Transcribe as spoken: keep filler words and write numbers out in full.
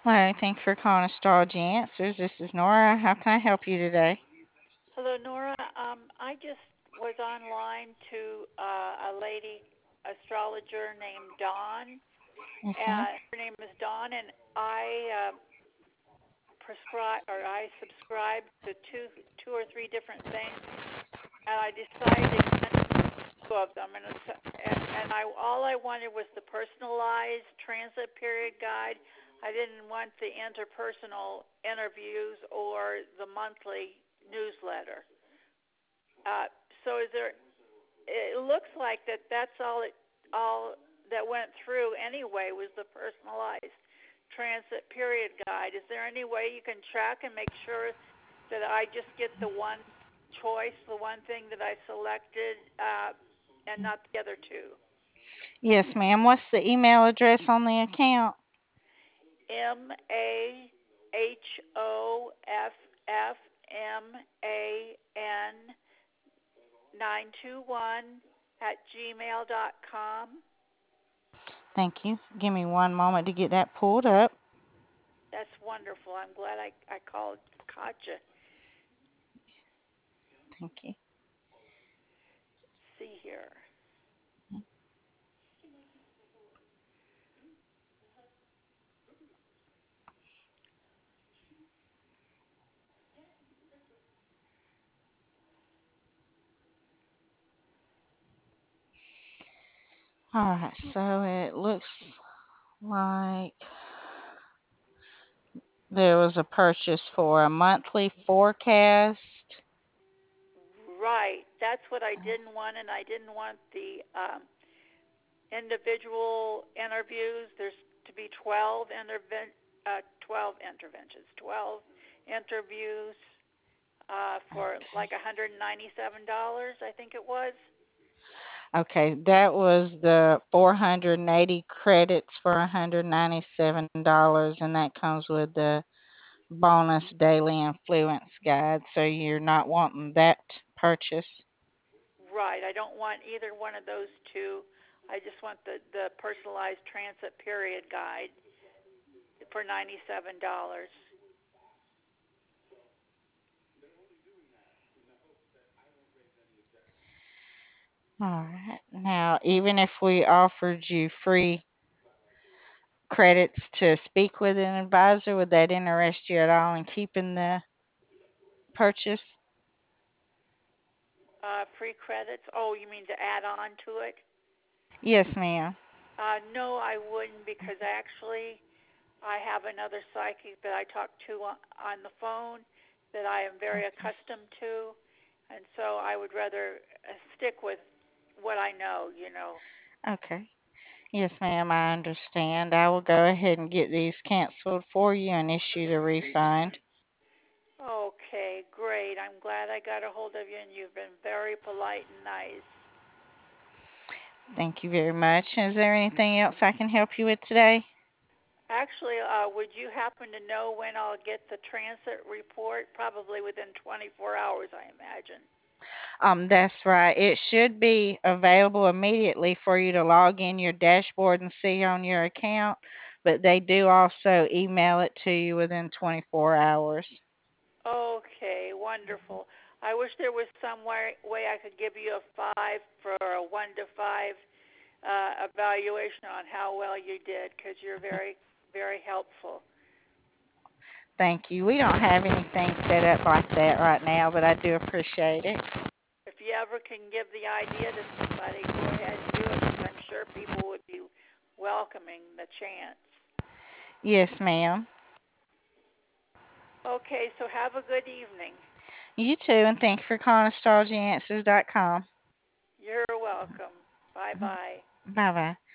Hello, thanks for calling Astrology Answers. This is Nora. How can I help you today? Hello, Nora. Um, I just was online to uh, a lady astrologer named Dawn. Yes, ma'am. Uh, her name is Dawn, and I uh, prescribe or I subscribe to two, two or three different things, and I decided against two of them. And it's, and and I all I wanted was the personalized transit period guide. I didn't want the interpersonal interviews or the monthly newsletter. Uh, so is there it looks like that that's all it all that went through anyway was the personalized transit period guide. Is there any way you can track and make sure that I just get the one choice, the one thing that I selected, uh, and not the other two? Yes, ma'am. What's the email address on the account? M A H O F F M A N nine two one at gmail dot com. Thank you. Give me one moment to get that pulled up. That's wonderful. I'm glad I, I called Katja. Thank you. See here. All right, so it looks like there was a purchase for a monthly forecast. Right. That's what I didn't want, and I didn't want the um, individual interviews. There's to be twelve interven- uh, twelve interventions, twelve interviews uh, for like one hundred ninety-seven dollars, I think it was. Okay, that was the four hundred eighty credits for one hundred ninety-seven dollars, and that comes with the bonus daily influence guide. So you're not wanting that purchase. Right. I don't want either one of those two. I just want the, the personalized transit period guide for ninety-seven dollars. All right. Now, even if we offered you free credits to speak with an advisor, would that interest you at all in keeping the purchase? Uh, free credits. Oh, you mean to add on to it? Yes, ma'am. Uh, no, I wouldn't because actually I have another psychic that I talk to on, on the phone that I am very Okay. accustomed to, and so I would rather uh, stick with what I know. You know. Okay. Yes, ma'am, I understand. I will go ahead and get these canceled for you and issue the refund. Okay, great. I'm glad I got a hold of you, and you've been very polite and nice. Thank you very much. Is there anything else I can help you with today? Actually, uh, would you happen to know when I'll get the transit report? Probably within twenty-four hours, I imagine. Um, that's right. It should be available immediately for you to log in your dashboard and see on your account, but they do also email it to you within twenty-four hours. Okay, wonderful. I wish there was some way, way I could give you a five for a one to five uh, evaluation on how well you did because you're very, very helpful. Thank you. We don't have anything set up like that right now, but I do appreciate it. If you ever can give the idea to somebody, go ahead and do it because I'm sure people would be welcoming the chance. Yes, ma'am. Okay, so have a good evening. You too, and thank you for calling astrology answers dot com. You're welcome. Bye bye. Bye bye.